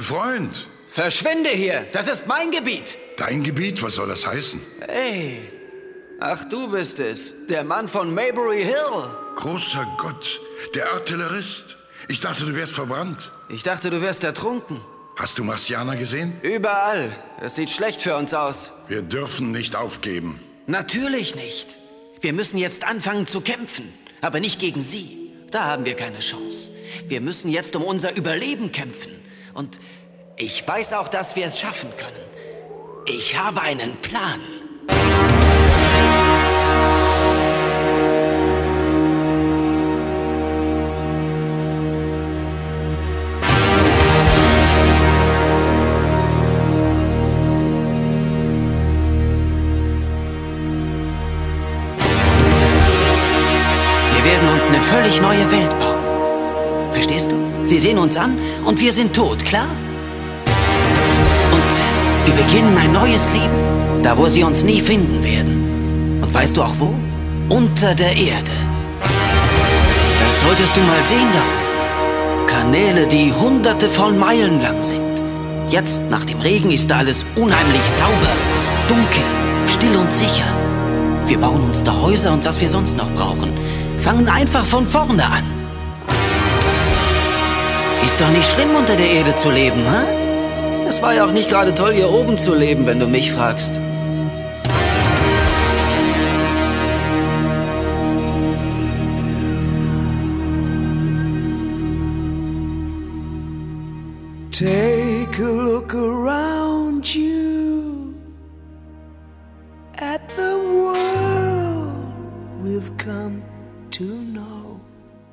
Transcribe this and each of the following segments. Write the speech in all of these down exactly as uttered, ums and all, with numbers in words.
Freund. Verschwinde hier, das ist mein Gebiet. Dein Gebiet, was soll das heißen? Hey, ach du bist es, der Mann von Maybury Hill. Großer Gott, der Artillerist. Ich dachte, du wärst verbrannt. Ich dachte, du wärst ertrunken. Hast du Marcianer gesehen? Überall. Es sieht schlecht für uns aus. Wir dürfen nicht aufgeben. Natürlich nicht. Wir müssen jetzt anfangen zu kämpfen, aber nicht gegen sie. Da haben wir keine Chance. Wir müssen jetzt um unser Überleben kämpfen. Und ich weiß auch, dass wir es schaffen können. Ich habe einen Plan. Wir werden uns eine völlig neue Welt bauen. Verstehst du? Sie sehen uns an und wir sind tot, klar? Und wir beginnen ein neues Leben, da wo sie uns nie finden werden. Und weißt du auch wo? Unter der Erde. Das solltest du mal sehen da unten. Kanäle, die hunderte von Meilen lang sind. Jetzt, nach dem Regen, ist da alles unheimlich sauber, dunkel, still und sicher. Wir bauen uns da Häuser und was wir sonst noch brauchen. Fangen einfach von vorne an. Ist doch nicht schlimm, unter der Erde zu leben, hä? Es war ja auch nicht gerade toll, hier oben zu leben, wenn du mich fragst. Take a look around you at the world we've come to know.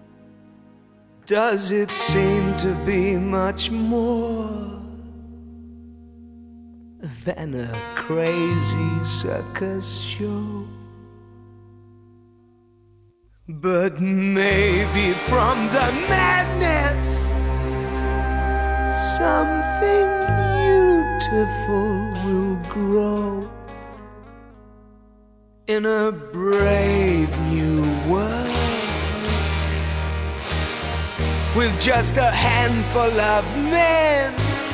Does it seem to be much more than a crazy circus show? But maybe from the madness something beautiful will grow in a brave new world with just a handful of men.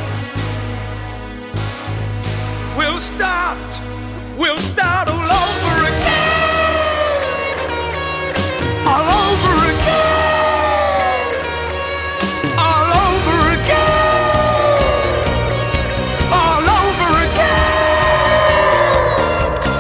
We'll start, we'll start all over again, all over again, all over again, all over again.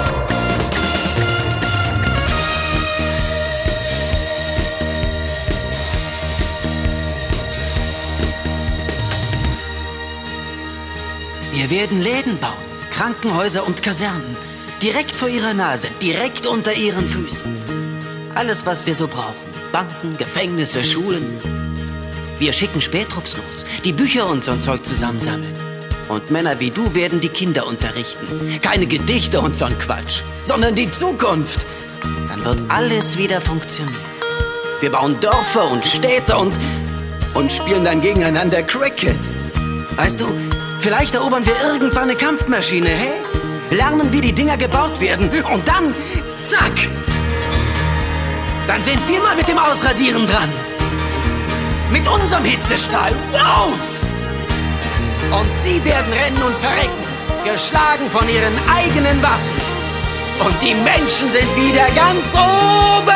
Wir werden Läden bauen, Krankenhäuser und Kasernen. Direkt vor ihrer Nase, direkt unter ihren Füßen. Alles, was wir so brauchen. Banken, Gefängnisse, Schulen. Wir schicken Spättrupps los, die Bücher und so ein Zeug zusammensammeln. Und Männer wie du werden die Kinder unterrichten. Keine Gedichte und so ein Quatsch, sondern die Zukunft. Dann wird alles wieder funktionieren. Wir bauen Dörfer und Städte und, und spielen dann gegeneinander Cricket. Weißt du, vielleicht erobern wir irgendwann eine Kampfmaschine, hey? Lernen, wie die Dinger gebaut werden und dann, zack! Dann sind wir mal mit dem Ausradieren dran. Mit unserem Hitzestrahl, wow! Und sie werden rennen und verrecken, geschlagen von ihren eigenen Waffen. Und die Menschen sind wieder ganz oben!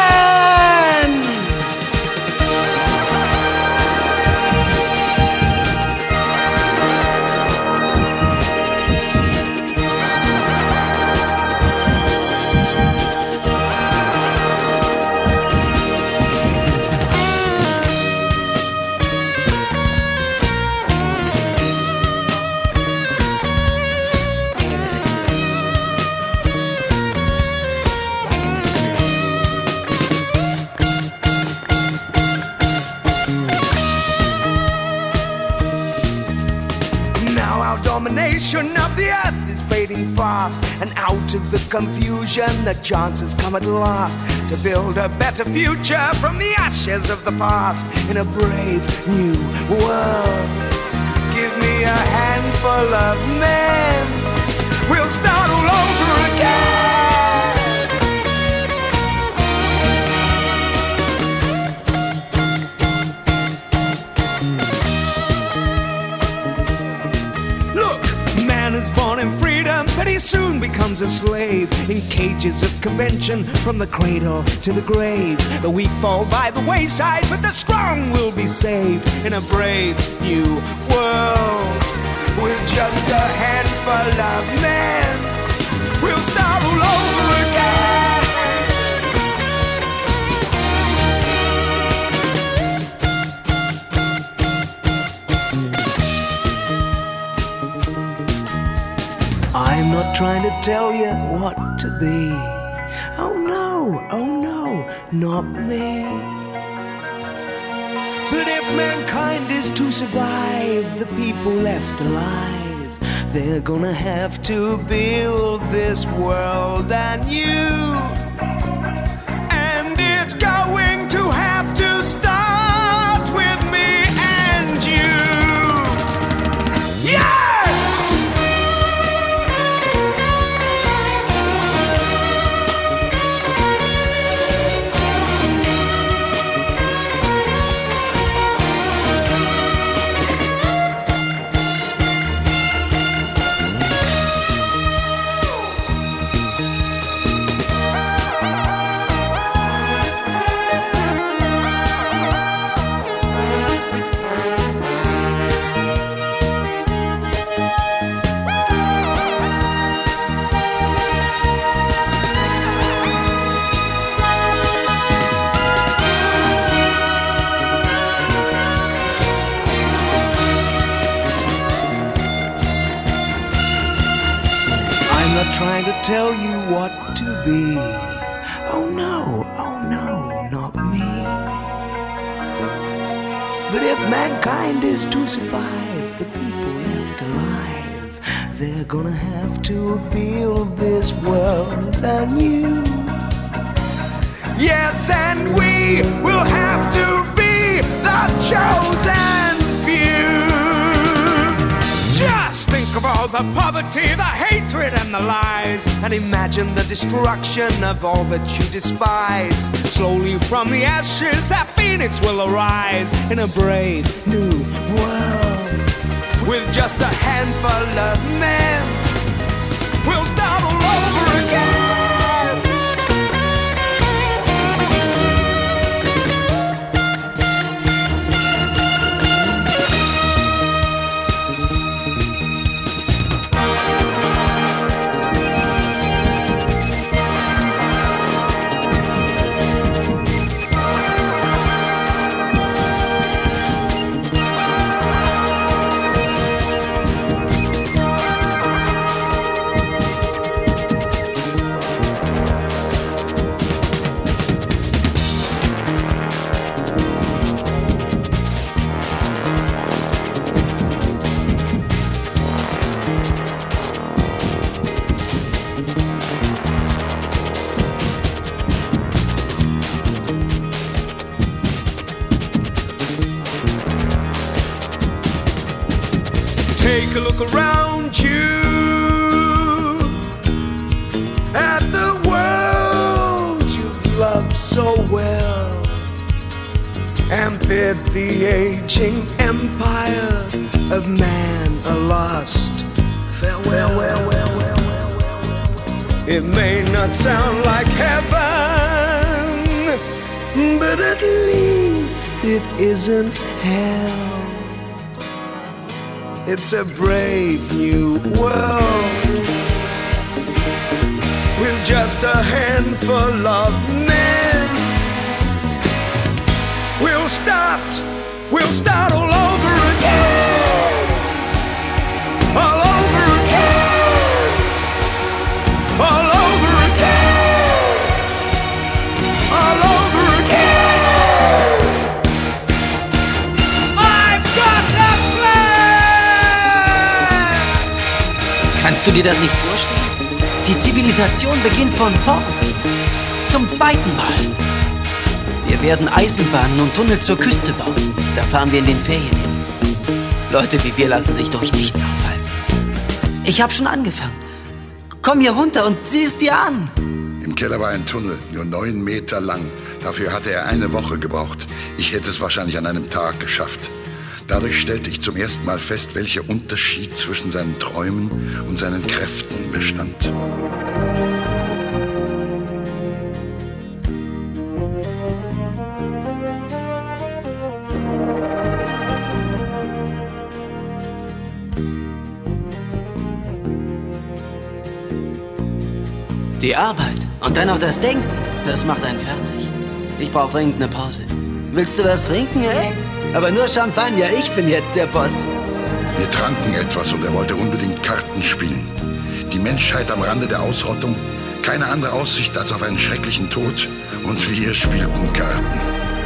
Domination of the earth is fading fast, and out of the confusion the chances come at last to build a better future from the ashes of the past in a brave new world. Give me a handful of men, we'll start all over again. becomes a slave in cages of convention, from the cradle to the grave. The weak fall by the wayside, but the strong will be saved in a brave new world. With just a handful of men, we'll start all over again. I'm not trying to tell you what to be. Oh no, oh no, not me. But if mankind is to survive, the people left alive, they're gonna have to build this world anew. And it's going to have to start with me and you. Yeah! Trying to tell you what to be. Oh no, oh no, not me. But if mankind is to survive, the people left alive, they're gonna have to build this world anew. Yes, and we will have to be the chosen few. Just think of all the poverty, the hatred and the lies, and imagine the destruction of all that you despise. Slowly from the ashes that phoenix will arise in a brave new world. With just a handful of men, we'll start all over again. Take a look around you at the world you've loved so well, and bid the aging empire of man a lost farewell. Well, well, well, well, well. It may not sound like heaven, but at least it isn't hell. It's a brave new world with just a handful of men. We'll start, we'll start all over again, all over again, all over again, all over again. I've got a plan! Kannst du dir das nicht vorstellen? Die Zivilisation beginnt von vorn. Zum zweiten Mal. Wir werden Eisenbahnen und Tunnel zur Küste bauen. Da fahren wir in den Ferien hin. Leute wie wir lassen sich durch nichts aufhalten. Ich habe schon angefangen. Komm hier runter und sieh es dir an. Im Keller war ein Tunnel, nur neun Meter lang. Dafür hatte er eine Woche gebraucht. Ich hätte es wahrscheinlich an einem Tag geschafft. Dadurch stellte ich zum ersten Mal fest, welcher Unterschied zwischen seinen Träumen und seinen Kräften bestand. Die Arbeit und dann noch das Denken, das macht einen fertig. Ich brauche dringend eine Pause. Willst du was trinken, ey? Aber nur Champagner, ich bin jetzt der Boss. Wir tranken etwas und er wollte unbedingt Karten spielen. Die Menschheit am Rande der Ausrottung, keine andere Aussicht als auf einen schrecklichen Tod. Und wir spielten Karten.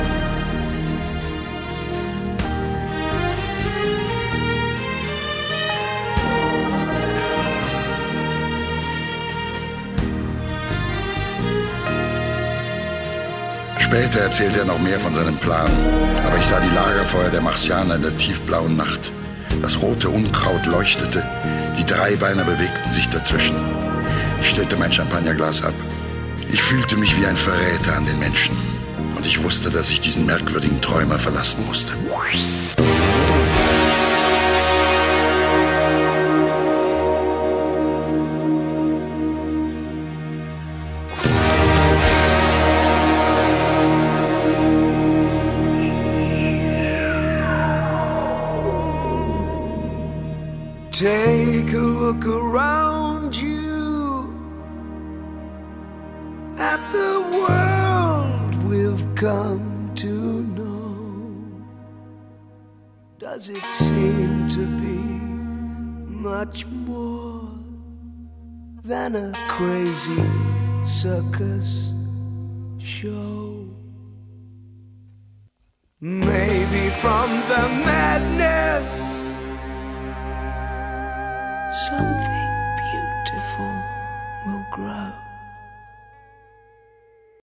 Später erzählte er noch mehr von seinem Plan, aber ich sah die Lagerfeuer der Martianer in der tiefblauen Nacht. Das rote Unkraut leuchtete, die Dreibeiner bewegten sich dazwischen. Ich stellte mein Champagnerglas ab. Ich fühlte mich wie ein Verräter an den Menschen und ich wusste, dass ich diesen merkwürdigen Träumer verlassen musste. Take a look around you at the world we've come to know. Does it seem to be much more than a crazy circus show? Maybe from the madness something